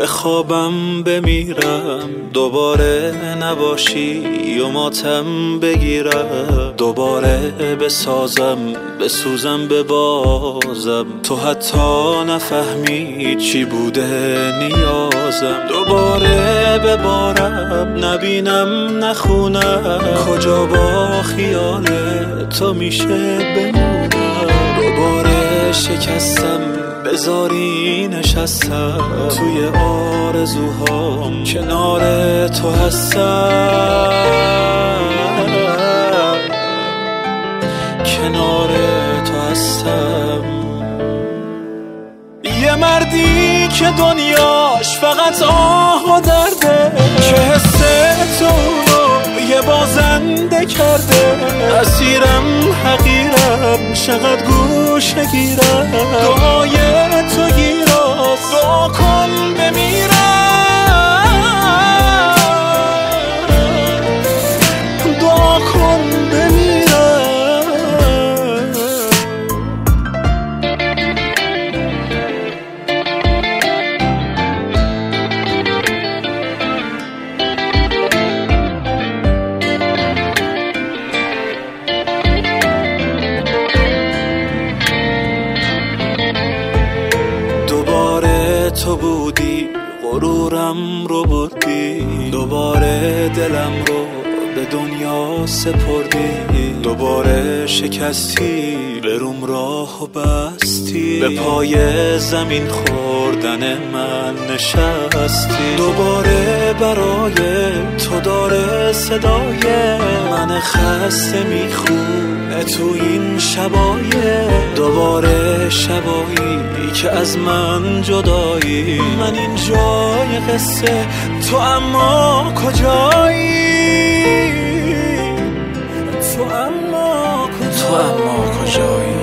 بخوابم بمیرم دوباره نباشی و ماتم بگیرم، دوباره بسازم بسوزم ببازم، تو حتی نفهمی چی بوده نیازم، دوباره ببارم نبینم نخونم، کجا با خیال تو میشه بمونم، دوباره شکستم بذاری نشستم توی آرزوهام کنار تو هستم، کنار تو هستم. یه مردی که دنیاش فقط آه و درده، که حس تو یه بازنده کرده، اسیرم حقیرم چقدر گوشه گیرم، دعای تو گیراست دعا کن بمیرم، دعا کن بمیرم. تو بودی غرورم رو بردی، دوباره دلم رو به دنیا سپردی، دوباره شکستی بروم راه و بستی، به پای زمین خوردن من نشستی، دوباره برای تو داره صدای من خسته میخونه تو این شبای، دوباره شبایی که از من جدایی، من این جای قصه تو اما کجایی، تو اما کجایی.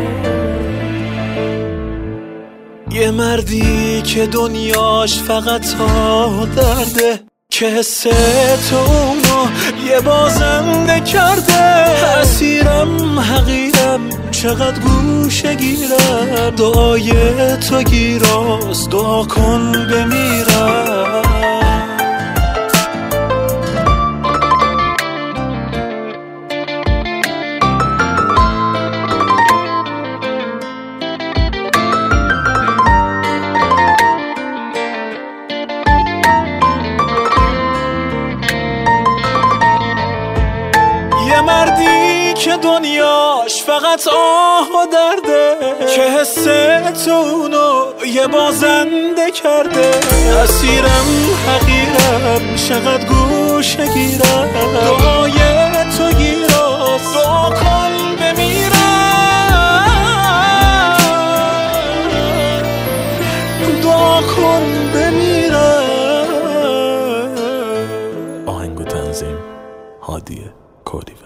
یه مردی که دنیاش فقط ها درده، که حس تو اونو یه بازنده کرده، اسیرم حقیرم چقدر گوشه گیرم، دعای تو گیراست دعا کن بمیرم. یه مردی که دنیاش فقط آه و درده، که حس تو اونو یه بازنده کرده، اسیرم حقیرم چقدر گوشه گیرم، دعای تو گیراست دعا کن بمیرم، دعا کن بمیرم. آهنگ و تنظیم هادی کولی.